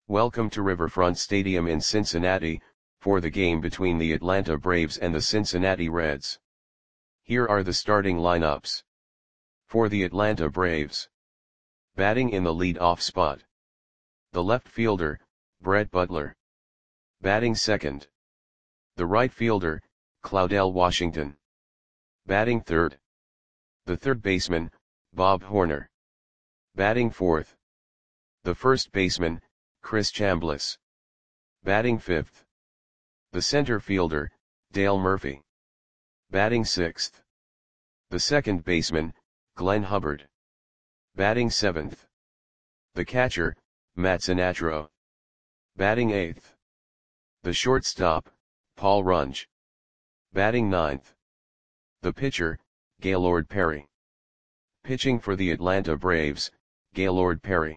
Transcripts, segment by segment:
Welcome to Riverfront Stadium in Cincinnati, for the game between the Atlanta Braves and the Cincinnati Reds. Here are the starting lineups. For the Atlanta Braves. Batting in the lead-off spot. The left fielder, Brett Butler. Batting second. The right fielder, Claudell Washington. Batting third. The third baseman, Bob Horner. Batting fourth. The first baseman, Chris Chambliss. Batting fifth. The center fielder, Dale Murphy. Batting sixth. The second baseman, Glenn Hubbard. Batting seventh. The catcher, Matt Sinatro. Batting eighth. The shortstop, Paul Runge. Batting ninth. The pitcher, Gaylord Perry. Pitching for the Atlanta Braves, Gaylord Perry.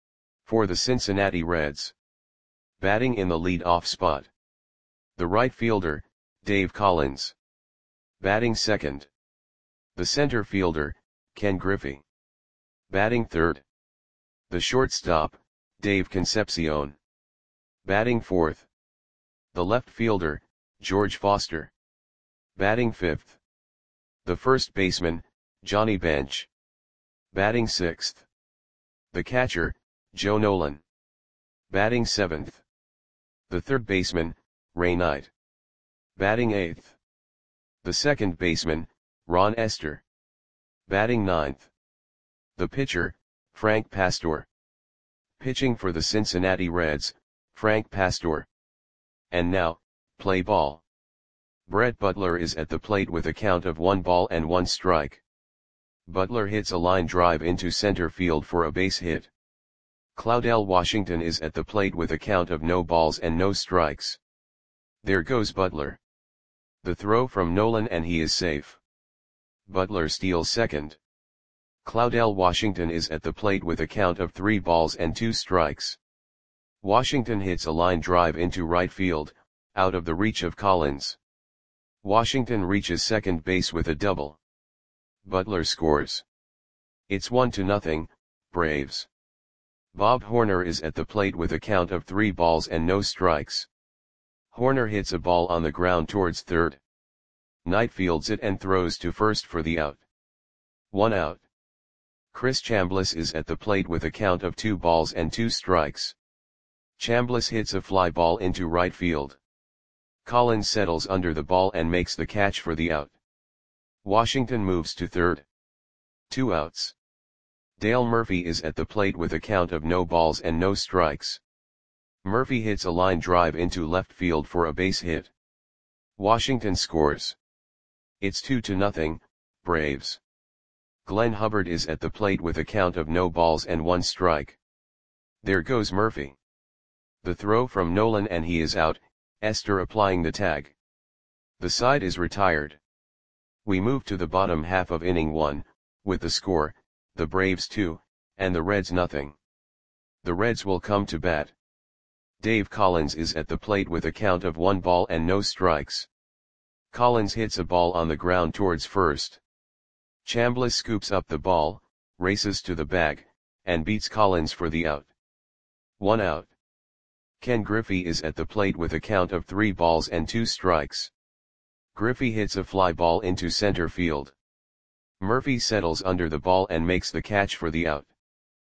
For the Cincinnati Reds. Batting in the lead-off spot. The right fielder, Dave Collins. Batting second. The center fielder, Ken Griffey. Batting third. The shortstop, Dave Concepcion. Batting fourth. The left fielder, George Foster. Batting fifth. The first baseman, Johnny Bench. Batting sixth. The catcher, Joe Nolan. Batting seventh. The third baseman, Ray Knight. Batting eighth. The second baseman, Ron Esther. Batting ninth. The pitcher, Frank Pastor. Pitching for the Cincinnati Reds, Frank Pastor. And now, play ball. Brett Butler is at the plate with a count of 1 strike. Butler hits a line drive into center field for a base hit. Claudell Washington is at the plate with a count of 0 strikes. There goes Butler. The throw from Nolan and he is safe. Butler steals second. Claudell Washington is at the plate with a count of 3 strikes. Washington hits a line drive into right field, out of the reach of Collins. Washington reaches second base with a double. Butler scores. It's 1-0, Braves. Bob Horner is at the plate with a count of 3 strikes. Horner hits a ball on the ground towards third. Knight fields it and throws to first for the out. 1 out. Chris Chambliss is at the plate with a count of 2 strikes. Chambliss hits a fly ball into right field. Collins settles under the ball and makes the catch for the out. Washington moves to third. 2 outs. Dale Murphy is at the plate with a count of 0 strikes. Murphy hits a line drive into left field for a base hit. Washington scores. It's 2-0, Braves. Glenn Hubbard is at the plate with a count of 1 strike. There goes Murphy. The throw from Nolan and he is out, Esther applying the tag. The side is retired. We move to the bottom half of inning 1, with the score, the Braves 2, and the Reds 0. The Reds will come to bat. Dave Collins is at the plate with a count of 1 strikes. Collins hits a ball on the ground towards first. Chambliss scoops up the ball, races to the bag, and beats Collins for the out. 1 out. Ken Griffey is at the plate with a count of 3 strikes. Griffey hits a fly ball into center field. Murphy settles under the ball and makes the catch for the out.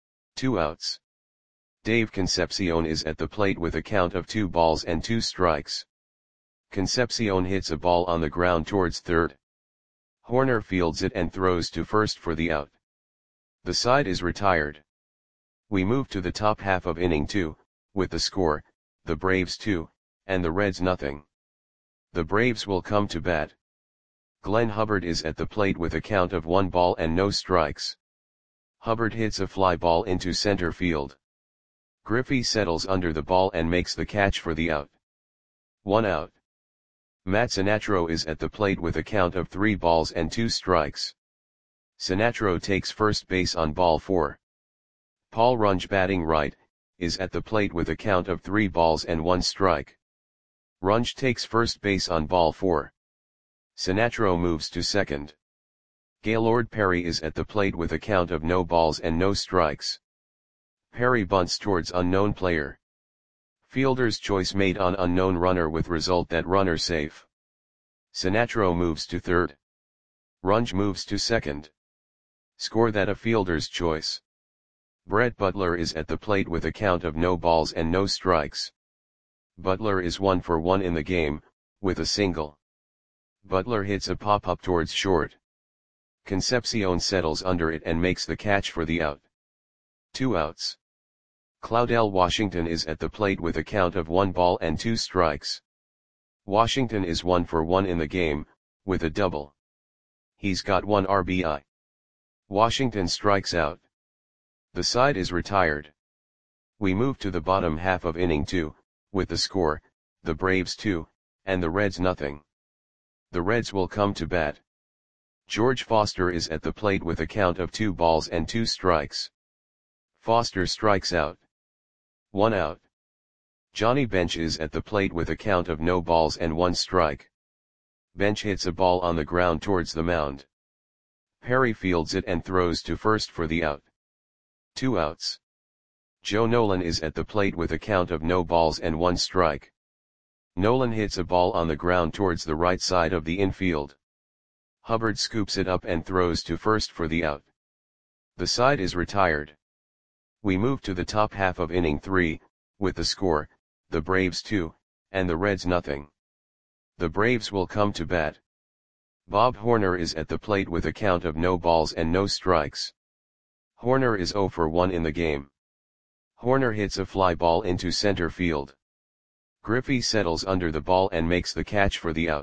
2 outs. Dave Concepcion is at the plate with a count of 2 strikes. Concepcion hits a ball on the ground towards third. Horner fields it and throws to first for the out. The side is retired. We move to the top half of inning 2, with the score, the Braves 2, and the Reds 0. The Braves will come to bat. Glenn Hubbard is at the plate with a count of 1 strikes. Hubbard hits a fly ball into center field. Griffey settles under the ball and makes the catch for the out. 1 out. Matt Sinatro is at the plate with a count of 3 strikes. Sinatro takes first base on ball 4. Paul Runge, batting right, is at the plate with a count of 3 strike. Runge takes first base on ball 4. Sinatro moves to second. Gaylord Perry is at the plate with a count of 0 strikes. Perry bunts towards unknown player. Fielder's choice made on unknown runner with result that runner safe. Sinatro moves to third. Runge moves to second. Score that a fielder's choice. Brett Butler is at the plate with a count of no balls and no strikes. Butler is 1 for 1 in the game, with a single. Butler hits a pop-up towards short. Concepcion settles under it and makes the catch for the out. 2 outs. Claudel Washington is at the plate with a count of 1 ball and 2 strikes. Washington is 1 for 1 in the game, with a double. He's got 1 RBI. Washington strikes out. The side is retired. We move to the bottom half of inning 2, with the score, the Braves 2, and the Reds nothing. The Reds will come to bat. George Foster is at the plate with a count of 2 balls and 2 strikes. Foster strikes out. 1 out. Johnny Bench is at the plate with a count of no balls and 1 strike. Bench hits a ball on the ground towards the mound. Perry fields it and throws to first for the out. 2 outs. Joe Nolan is at the plate with a count of no balls and 1 strike. Nolan hits a ball on the ground towards the right side of the infield. Hubbard scoops it up and throws to first for the out. The side is retired. We move to the top half of inning 3, with the score, the Braves 2, and the Reds nothing. The Braves will come to bat. Bob Horner is at the plate with a count of no balls and no strikes. Horner is 0 for 1 in the game. Horner hits a fly ball into center field. Griffey settles under the ball and makes the catch for the out.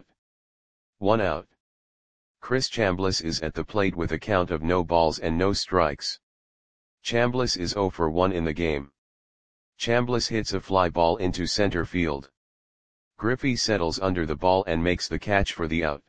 1 out. Chris Chambliss is at the plate with a count of no balls and no strikes. Chambliss is 0 for 1 in the game. Chambliss hits a fly ball into center field. Griffey settles under the ball and makes the catch for the out.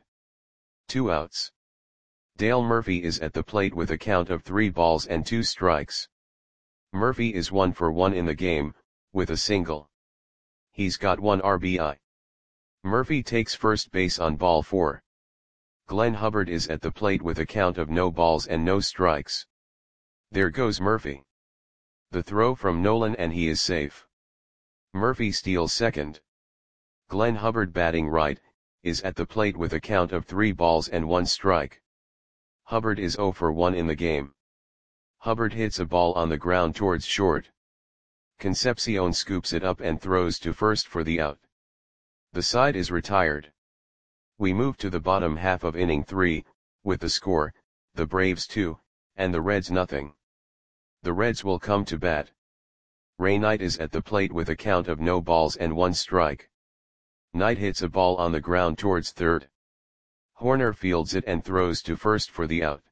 2 outs. Dale Murphy is at the plate with a count of 3 balls and 2 strikes. Murphy is 1 for 1 in the game, with a single. He's got 1 RBI. Murphy takes first base on ball 4. Glenn Hubbard is at the plate with a count of no balls and no strikes. There goes Murphy. The throw from Nolan and he is safe. Murphy steals second. Glenn Hubbard batting right, is at the plate with a count of 3 balls and 1 strike. Hubbard is 0 for 1 in the game. Hubbard hits a ball on the ground towards short. Concepcion scoops it up and throws to first for the out. The side is retired. We move to the bottom half of inning 3, with the score, the Braves 2, and the Reds nothing. The Reds will come to bat. Ray Knight is at the plate with a count of no balls and 1 strike. Knight hits a ball on the ground towards third. Horner fields it and throws to first for the out.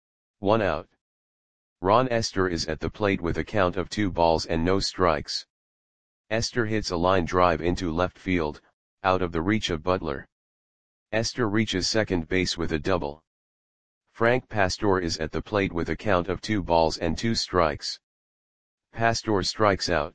1 out. Ron Esther is at the plate with a count of 2 balls and no strikes. Esther hits a line drive into left field, out of the reach of Butler. Esther reaches second base with a double. Frank Pastor is at the plate with a count of 2 balls and 2 strikes. Pastor strikes out.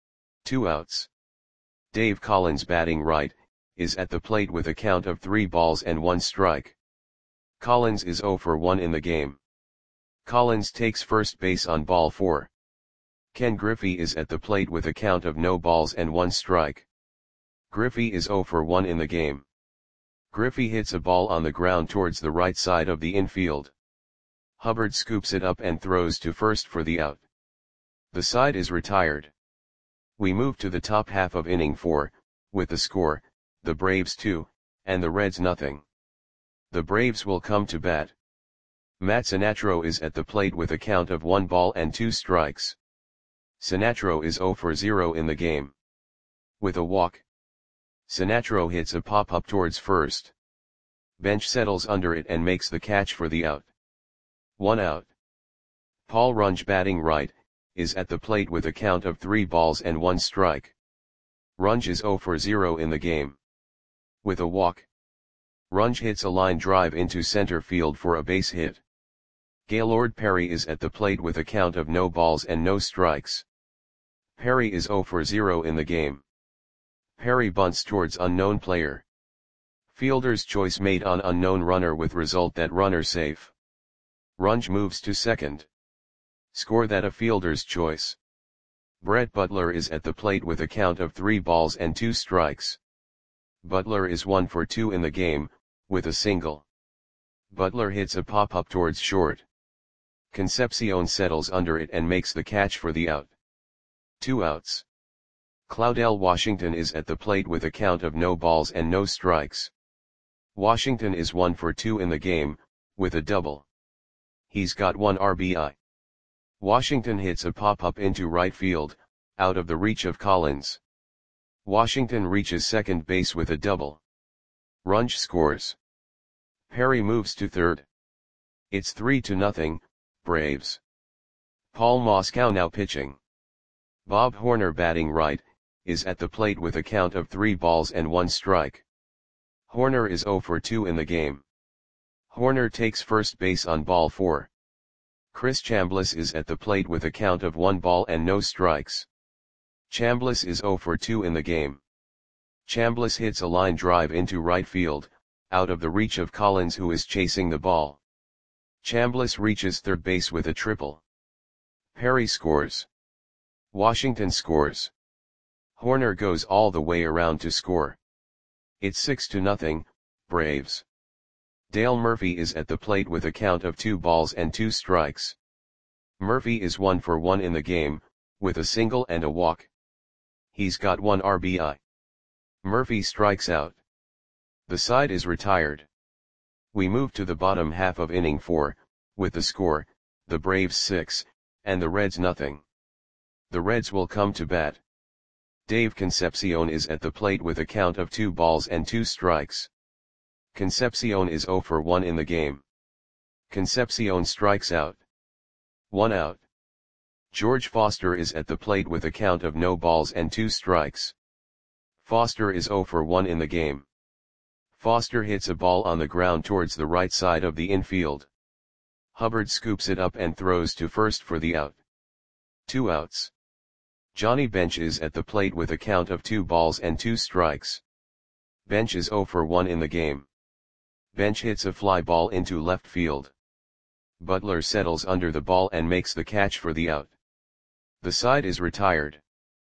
2 outs. Dave Collins batting right, is at the plate with a count of 3 balls and 1 strike. Collins is 0 for 1 in the game. Collins takes first base on ball 4. Ken Griffey is at the plate with a count of no balls and 1 strike. Griffey is 0 for 1 in the game. Griffey hits a ball on the ground towards the right side of the infield. Hubbard scoops it up and throws to first for the out. The side is retired. We move to the top half of inning 4, with the score, the Braves 2, and the Reds nothing. The Braves will come to bat. Matt Sinatro is at the plate with a count of 1 ball and 2 strikes. Sinatro is 0 for 0 in the game. With a walk. Sinatro hits a pop-up towards first. Bench settles under it and makes the catch for the out. 1 out. Paul Runge batting right, is at the plate with a count of 3 balls and 1 strike. Runge is 0 for 0 in the game. With a walk. Runge hits a line drive into center field for a base hit. Gaylord Perry is at the plate with a count of no balls and no strikes. Perry is 0 for 0 in the game. Perry bunts towards unknown player. Fielder's choice made on unknown runner with result that runner safe. Runge moves to second. Score that a fielder's choice. Brett Butler is at the plate with a count of 3 balls and 2 strikes. Butler is 1 for 2 in the game, with a single. Butler hits a pop-up towards short. Concepcion settles under it and makes the catch for the out. 2 outs. Claudell Washington is at the plate with a count of no balls and no strikes. Washington is 1 for 2 in the game, with a double. He's got 1 RBI. Washington hits a pop-up into right field, out of the reach of Collins. Washington reaches second base with a double. Runge scores. Perry moves to third. It's 3-0, Braves. Paul Moscow now pitching. Bob Horner batting right, is at the plate with a count of 3 balls and 1 strike. Horner is 0 for 2 in the game. Horner takes first base on ball 4. Chris Chambliss is at the plate with a count of 1 ball and no strikes. Chambliss is 0 for 2 in the game. Chambliss hits a line drive into right field, out of the reach of Collins who is chasing the ball. Chambliss reaches third base with a triple. Perry scores. Washington scores. Horner goes all the way around to score. It's 6-0, Braves. Dale Murphy is at the plate with a count of 2 balls and 2 strikes. Murphy is 1 for 1 in the game, with a single and a walk. He's got 1 RBI. Murphy strikes out. The side is retired. We move to the bottom half of inning 4, with the score, the Braves 6, and the Reds nothing. The Reds will come to bat. Dave Concepcion is at the plate with a count of 2 balls and 2 strikes. Concepcion is 0 for 1 in the game. Concepcion strikes out. 1 out. George Foster is at the plate with a count of no balls and 2 strikes. Foster is 0 for 1 in the game. Foster hits a ball on the ground towards the right side of the infield. Hubbard scoops it up and throws to first for the out. 2 outs. Johnny Bench is at the plate with a count of 2 balls and 2 strikes. Bench is 0 for 1 in the game. Bench hits a fly ball into left field. Butler settles under the ball and makes the catch for the out. The side is retired.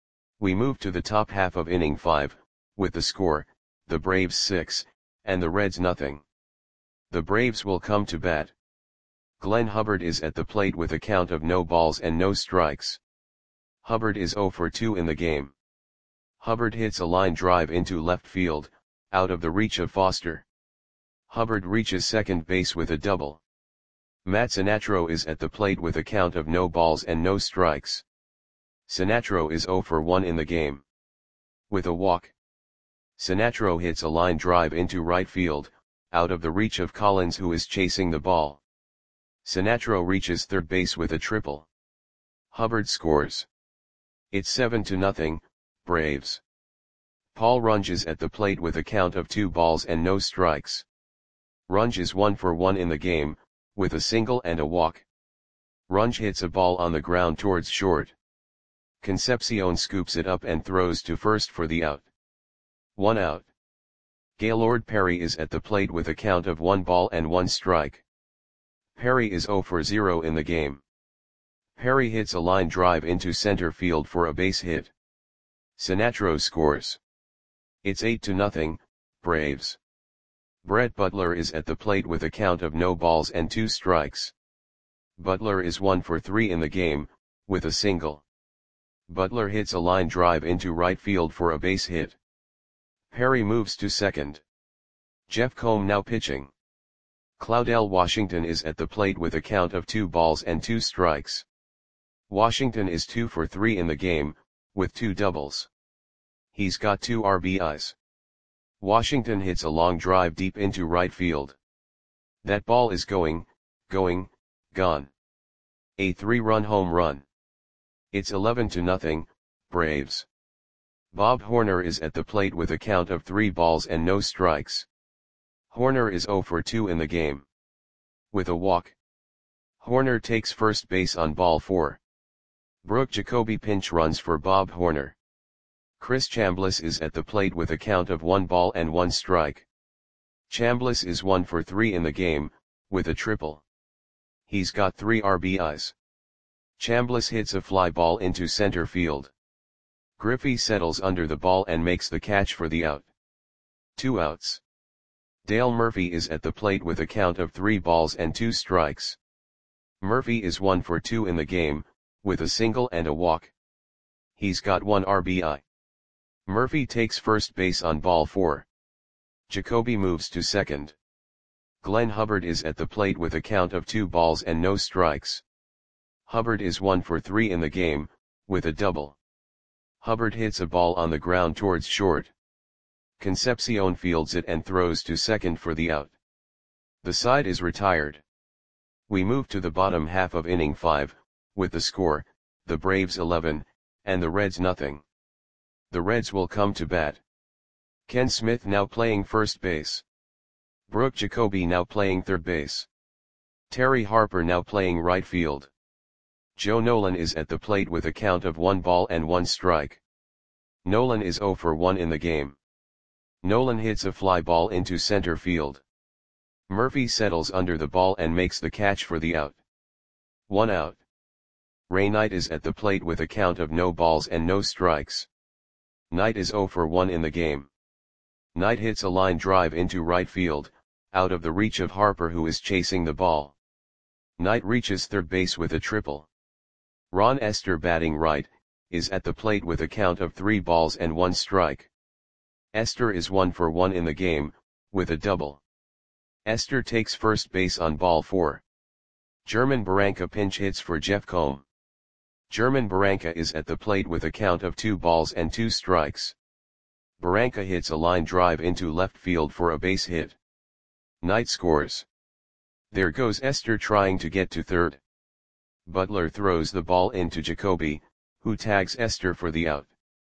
We move to the top half of inning 5, with the score, the Braves 6, and the Reds nothing. The Braves will come to bat. Glenn Hubbard is at the plate with a count of no balls and no strikes. Hubbard is 0 for 2 in the game. Hubbard hits a line drive into left field, out of the reach of Foster. Hubbard reaches second base with a double. Matt Sinatro is at the plate with a count of no balls and no strikes. Sinatro is 0 for 1 in the game. With a walk. Sinatro hits a line drive into right field, out of the reach of Collins who is chasing the ball. Sinatro reaches third base with a triple. Hubbard scores. It's 7-0, Braves. Paul Runge is at the plate with a count of 2 balls and no strikes. Runge is 1 for 1 in the game, with a single and a walk. Runge hits a ball on the ground towards short. Concepcion scoops it up and throws to first for the out. 1 out. Gaylord Perry is at the plate with a count of 1 ball and 1 strike. Perry is 0 for 0 in the game. Perry hits a line drive into center field for a base hit. Sinatro scores. It's 8-0, Braves. Brett Butler is at the plate with a count of no balls and 2 strikes. Butler is 1 for 3 in the game, with a single. Butler hits a line drive into right field for a base hit. Perry moves to second. Jeff Combe now pitching. Claudell Washington is at the plate with a count of 2 balls and 2 strikes. Washington is 2 for 3 in the game, with 2 doubles. He's got 2 RBIs. Washington hits a long drive deep into right field. That ball is gone. A 3-run home run. It's 11-0, Braves. Bob Horner is at the plate with a count of 3 balls and no strikes. Horner is 0 for 2 in the game. With a walk. Horner takes first base on ball 4. Brooke Jacoby pinch runs for Bob Horner. Chris Chambliss is at the plate with a count of 1 ball and 1 strike. Chambliss is 1 for 3 in the game, with a triple. He's got 3 RBIs. Chambliss hits a fly ball into center field. Griffey settles under the ball and makes the catch for the out. 2 outs. Dale Murphy is at the plate with a count of 3 balls and 2 strikes. Murphy is 1 for 2 in the game, with a single and a walk. He's got 1 RBI. Murphy takes first base on ball 4. Jacoby moves to second. Glenn Hubbard is at the plate with a count of 2 balls and no strikes. Hubbard is 1 for 3 in the game, with a double. Hubbard hits a ball on the ground towards short. Concepcion fields it and throws to second for the out. The side is retired. We move to the bottom half of inning 5, with the score, the Braves 11, and the Reds nothing. The Reds will come to bat. Ken Smith now playing first base. Brooke Jacoby now playing third base. Terry Harper now playing right field. Joe Nolan is at the plate with a count of 1 ball and 1 strike. Nolan is 0 for 1 in the game. Nolan hits a fly ball into center field. Murphy settles under the ball and makes the catch for the out. 1 out. Ray Knight is at the plate with a count of no balls and no strikes. Knight is 0 for 1 in the game. Knight hits a line drive into right field, out of the reach of Harper who is chasing the ball. Knight reaches third base with a triple. Ron Esther batting right, is at the plate with a count of 3 balls and 1 strike. Esther is 1 for 1 in the game, with a double. Esther takes first base on ball 4. German Barranca pinch hits for Jeff Combe. German Barranca is at the plate with a count of 2 balls and 2 strikes. Barranca hits a line drive into left field for a base hit. Knight scores. There goes Esther trying to get to third. Butler throws the ball into Jacoby, who tags Esther for the out.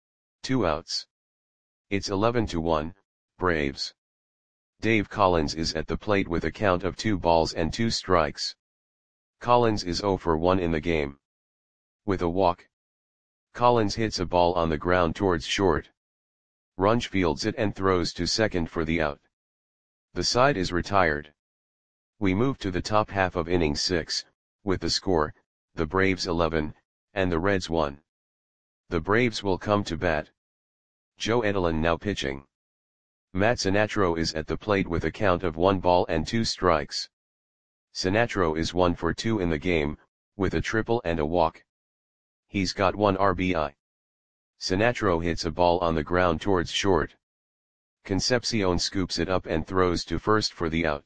2 outs. It's 11-1, Braves. Dave Collins is at the plate with a count of 2 balls and 2 strikes. Collins is 0 for 1 in the game. With a walk. Collins hits a ball on the ground towards short. Runge fields it and throws to second for the out. The side is retired. We move to the top half of inning 6, with the score, the Braves 11, and the Reds 1. The Braves will come to bat. Joe Edelin now pitching. Matt Sinatro is at the plate with a count of 1 ball and 2 strikes. Sinatro is 1 for 2 in the game, with a triple and a walk. He's got 1 RBI. Sinatro hits a ball on the ground towards short. Concepcion scoops it up and throws to first for the out.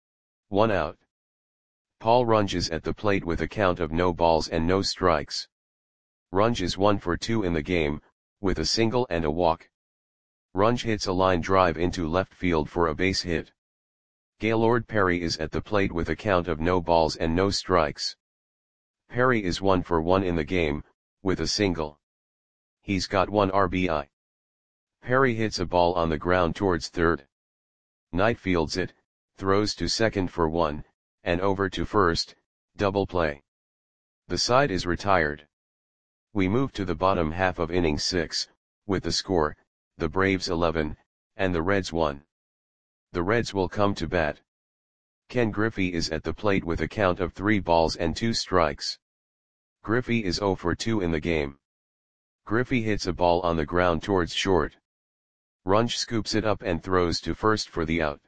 1 out. Paul Runge is at the plate with a count of no balls and no strikes. Runge is 1 for 2 in the game, with a single and a walk. Runge hits a line drive into left field for a base hit. Gaylord Perry is at the plate with a count of no balls and no strikes. Perry is 1 for 1 in the game, with a single. He's got 1 RBI. Perry hits a ball on the ground towards third. Knight fields it, throws to second for 1, and over to first, double play. The side is retired. We move to the bottom half of inning 6, with the score, the Braves 11, and the Reds 1. The Reds will come to bat. Ken Griffey is at the plate with a count of 3 balls and 2 strikes. Griffey is 0 for 2 in the game. Griffey hits a ball on the ground towards short. Runge scoops it up and throws to first for the out.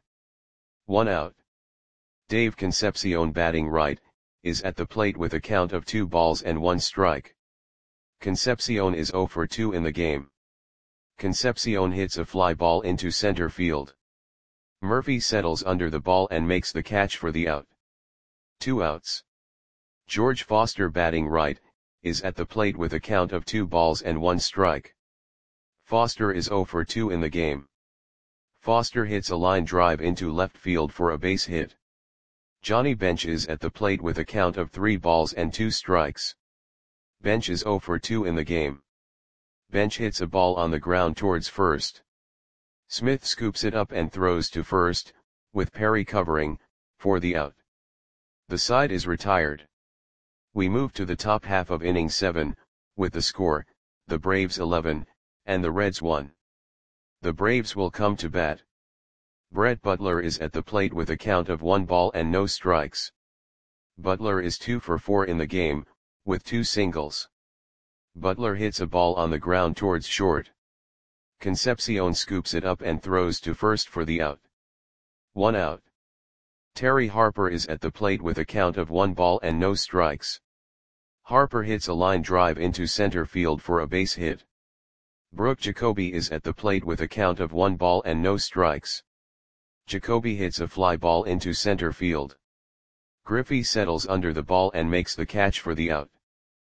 1 out. Dave Concepcion batting right, is at the plate with a count of 2 balls and 1 strike. Concepcion is 0 for 2 in the game. Concepcion hits a fly ball into center field. Murphy settles under the ball and makes the catch for the out. 2 outs. George Foster batting right, is at the plate with a count of 2 balls and 1 strike. Foster is 0 for 2 in the game. Foster hits a line drive into left field for a base hit. Johnny Bench is at the plate with a count of 3 balls and 2 strikes. Bench is 0 for 2 in the game. Bench hits a ball on the ground towards first. Smith scoops it up and throws to first, with Perry covering, for the out. The side is retired. We move to the top half of inning 7, with the score, the Braves 11, and the Reds 1. The Braves will come to bat. Brett Butler is at the plate with a count of 1 ball and no strikes. Butler is 2 for 4 in the game, with 2 singles. Butler hits a ball on the ground towards short. Concepcion scoops it up and throws to first for the out. 1 out. Terry Harper is at the plate with a count of 1 ball and no strikes. Harper hits a line drive into center field for a base hit. Brooke Jacoby is at the plate with a count of 1 ball and no strikes. Jacoby hits a fly ball into center field. Griffey settles under the ball and makes the catch for the out.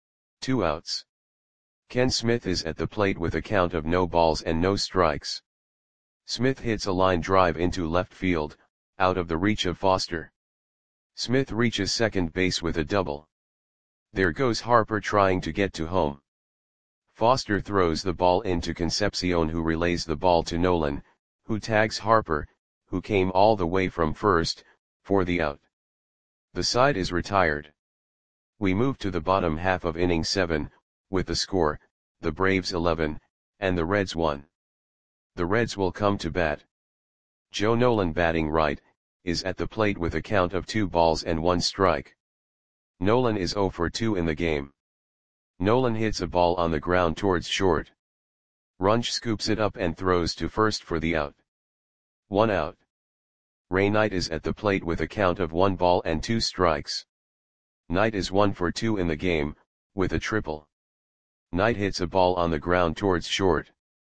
2 outs. Ken Smith is at the plate with a count of no balls and no strikes. Smith hits a line drive into left field, out of the reach of Foster. Smith reaches second base with a double. There goes Harper trying to get to home. Foster throws the ball into Concepcion, who relays the ball to Nolan, who tags Harper, who came all the way from first, for the out. The side is retired. We move to the bottom half of inning 7, with the score, the Braves 11, and the Reds 1. The Reds will come to bat. Joe Nolan, batting right, is at the plate with a count of 2 balls and 1 strike. Nolan is 0 for 2 in the game. Nolan hits a ball on the ground towards short. Runge scoops it up and throws to first for the out. 1 out. Ray Knight is at the plate with a count of 1 ball and 2 strikes. Knight is 1 for 2 in the game, with a triple. Knight hits a ball on the ground towards short.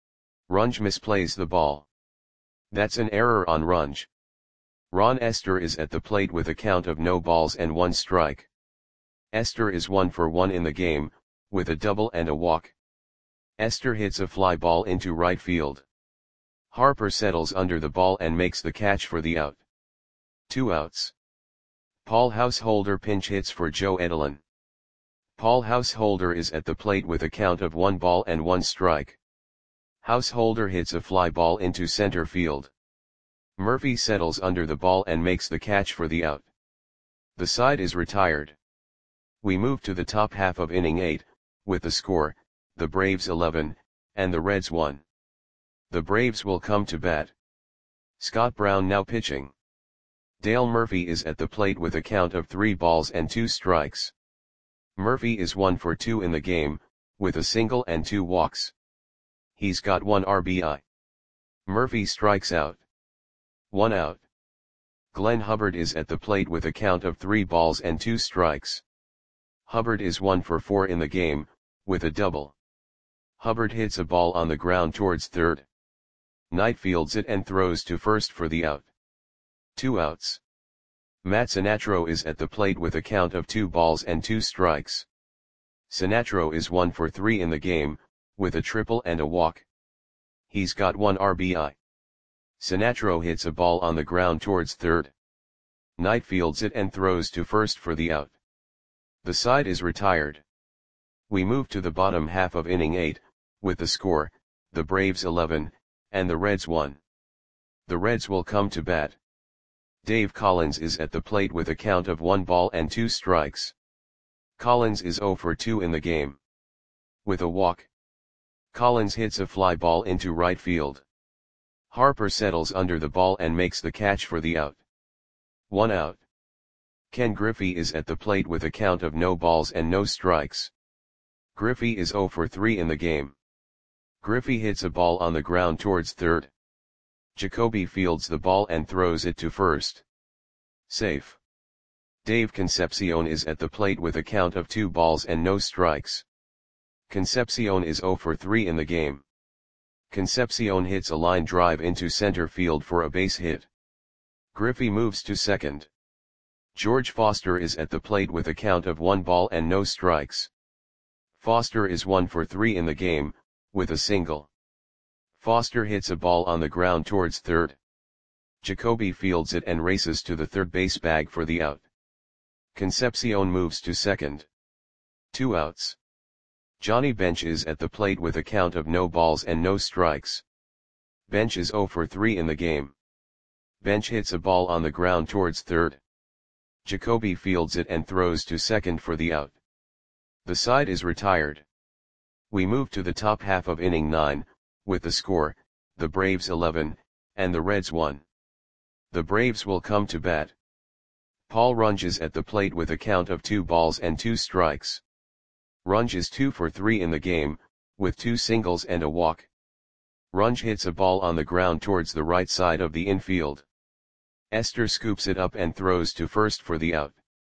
Runge misplays the ball. That's an error on Runge. Ron Esther is at the plate with a count of no balls and 1 strike. Esther is 1 for 1 in the game, with a double and a walk. Esther hits a fly ball into right field. Harper settles under the ball and makes the catch for the out. 2 outs. Paul Householder pinch hits for Joe Edelin. Paul Householder is at the plate with a count of 1 ball and 1 strike. Householder hits a fly ball into center field. Murphy settles under the ball and makes the catch for the out. The side is retired. We move to the top half of inning 8, with the score, the Braves 11, and the Reds 1. The Braves will come to bat. Scott Brown now pitching. Dale Murphy is at the plate with a count of 3 balls and 2 strikes. Murphy is 1 for 2 in the game, with a single and 2 walks. He's got 1 RBI. Murphy strikes out. 1 out. Glenn Hubbard is at the plate with a count of 3 balls and 2 strikes. Hubbard is 1 for 4 in the game, with a double. Hubbard hits a ball on the ground towards third. Knight fields it and throws to first for the out. 2 outs. Matt Sinatro is at the plate with a count of 2 balls and 2 strikes. Sinatro is 1 for 3 in the game, with a triple and a walk. He's got 1 RBI. Sinatro hits a ball on the ground towards third. Knight fields it and throws to first for the out. The side is retired. We move to the bottom half of inning 8, with the score, the Braves 11, and the Reds 1. The Reds will come to bat. Dave Collins is at the plate with a count of 1 ball and 2 strikes. Collins is 0 for 2 in the game. With a walk. Collins hits a fly ball into right field. Harper settles under the ball and makes the catch for the out. 1 out. Ken Griffey is at the plate with a count of no balls and no strikes. Griffey is 0 for 3 in the game. Griffey hits a ball on the ground towards third. Jacoby fields the ball and throws it to first. Safe. Dave Concepcion is at the plate with a count of 2 balls and no strikes. Concepcion is 0 for 3 in the game. Concepcion hits a line drive into center field for a base hit. Griffey moves to second. George Foster is at the plate with a count of 1 ball and no strikes. Foster is 1 for 3 in the game, with a single. Foster hits a ball on the ground towards third. Jacoby fields it and races to the third base bag for the out. Concepcion moves to second. 2 outs. Johnny Bench is at the plate with a count of no balls and no strikes. Bench is 0 for 3 in the game. Bench hits a ball on the ground towards third. Jacoby fields it and throws to second for the out. The side is retired. We move to the top half of inning 9, with the score, the Braves 11, and the Reds 1. The Braves will come to bat. Paul Runge is at the plate with a count of 2 balls and 2 strikes. Runge is 2 for 3 in the game, with 2 singles and a walk. Runge hits a ball on the ground towards the right side of the infield. Esther scoops it up and throws to first for the out.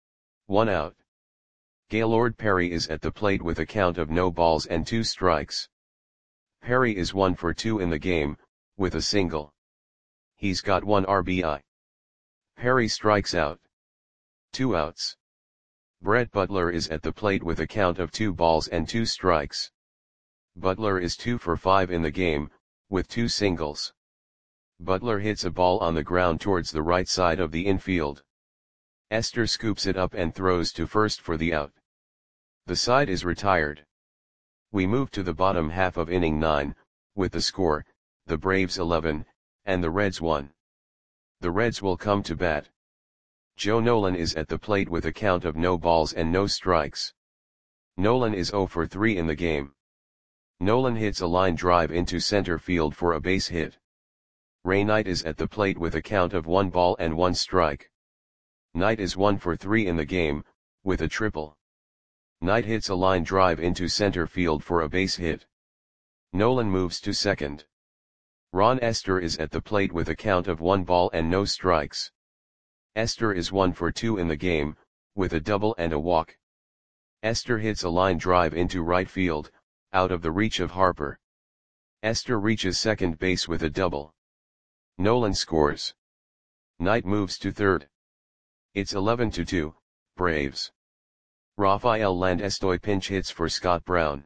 1 out. Gaylord Perry is at the plate with a count of no balls and 2 strikes. Perry is 1 for 2 in the game, with a single. He's got 1 RBI. Perry strikes out. 2 outs. Brett Butler is at the plate with a count of 2 balls and 2 strikes. Butler is 2 for 5 in the game, with 2 singles. Butler hits a ball on the ground towards the right side of the infield. Esther scoops it up and throws to first for the out. The side is retired. We move to the bottom half of inning 9, with the score, the Braves 11, and the Reds 1. The Reds will come to bat. Joe Nolan is at the plate with a count of no balls and no strikes. Nolan is 0 for 3 in the game. Nolan hits a line drive into center field for a base hit. Ray Knight is at the plate with a count of 1 ball and 1 strike. Knight is 1 for 3 in the game, with a triple. Knight hits a line drive into center field for a base hit. Nolan moves to second. Ron Esther is at the plate with a count of 1 ball and no strikes. Esther is 1 for 2 in the game, with a double and a walk. Esther hits a line drive into right field, out of the reach of Harper. Esther reaches second base with a double. Nolan scores. Knight moves to third. It's 11-2, Braves. Rafael Landestoy pinch hits for Scott Brown.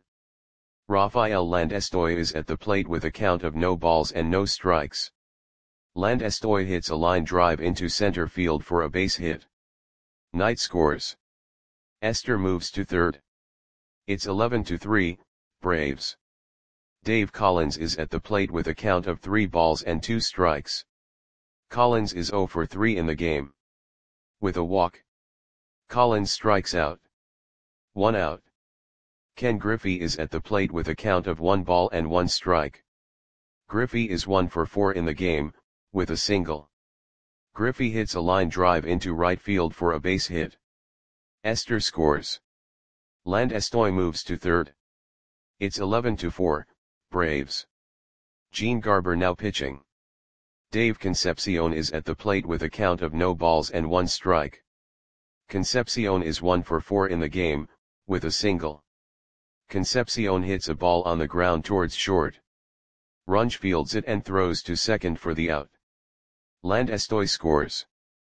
Rafael Landestoy is at the plate with a count of no balls and no strikes. Landestoy hits a line drive into center field for a base hit. Knight scores. Esther moves to third. It's 11-3, Braves. Dave Collins is at the plate with a count of 3 balls and 2 strikes. Collins is 0 for 3 in the game. With a walk. Collins strikes out. 1 out. Ken Griffey is at the plate with a count of 1 ball and 1 strike. Griffey is 1 for 4 in the game, with a single. Griffey hits a line drive into right field for a base hit. Esther scores. Landestoy moves to third. It's 11-4, Braves. Gene Garber now pitching. Dave Concepcion is at the plate with a count of no balls and 1 strike. Concepcion is 1 for 4 in the game, with a single. Concepcion hits a ball on the ground towards short. Runge fields it and throws to second for the out. Landestoy scores.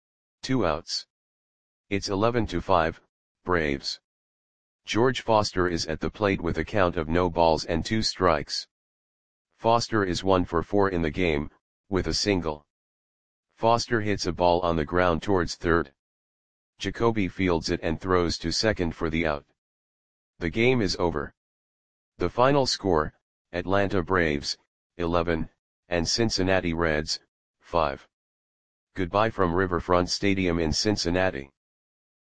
2 outs. It's 11-5, Braves. George Foster is at the plate with a count of no balls and 2 strikes. Foster is 1 for 4 in the game, with a single. Foster hits a ball on the ground towards third. Jacoby fields it and throws to second for the out. The game is over. The final score, Atlanta Braves, 11, and Cincinnati Reds, 5. Goodbye from Riverfront Stadium in Cincinnati.